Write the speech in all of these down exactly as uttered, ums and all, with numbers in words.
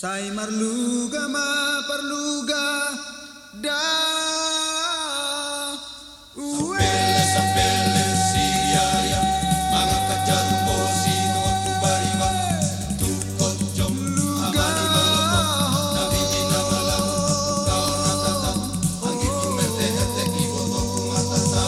Sai marluga ma perluga da Sapele sapele siaya mga kajarmo sino tu bariba tu kojom amani maloko nabiji na malam kau natata angin merte hete kiboto kumatata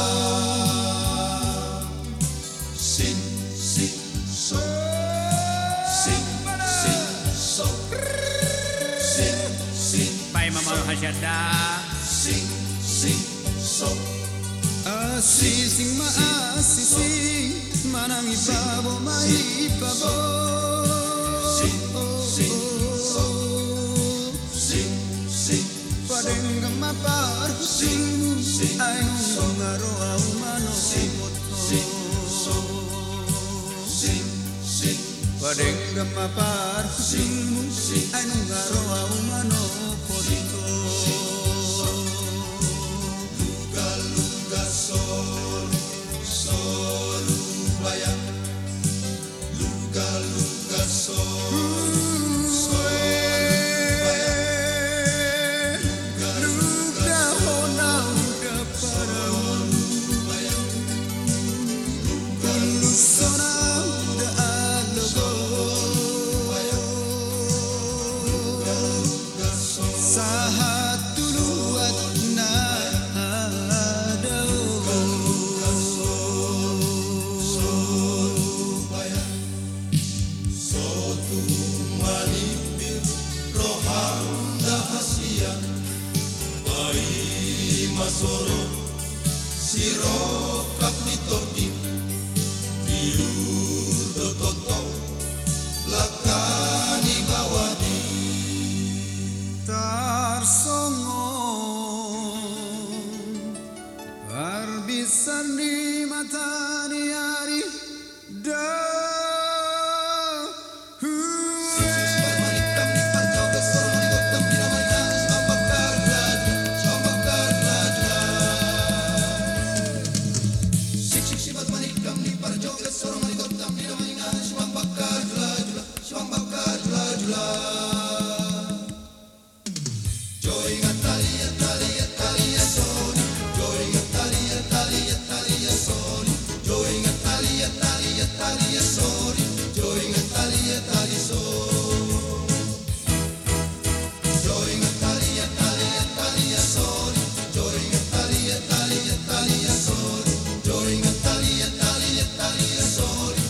sing sing so sing sing so sing sing Pai mamang hasyada sing sing so asising maasising manang ipabo maipabo sing sing so sing sing padeng gamapar sing ay ngaro au mano moto sing so sing sing padeng gamapar sing ay ngaro au mano potito luga luga sol sol bayang luga luga sol luga hona luga parao lusona da alogo sahat tuluat na adao sotu malipir rohang dahasia pai masoro siro kapitopi biur dototo lakani bawani tarsongon arbisan di matani hari dah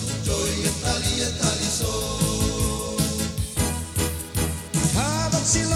Habang sila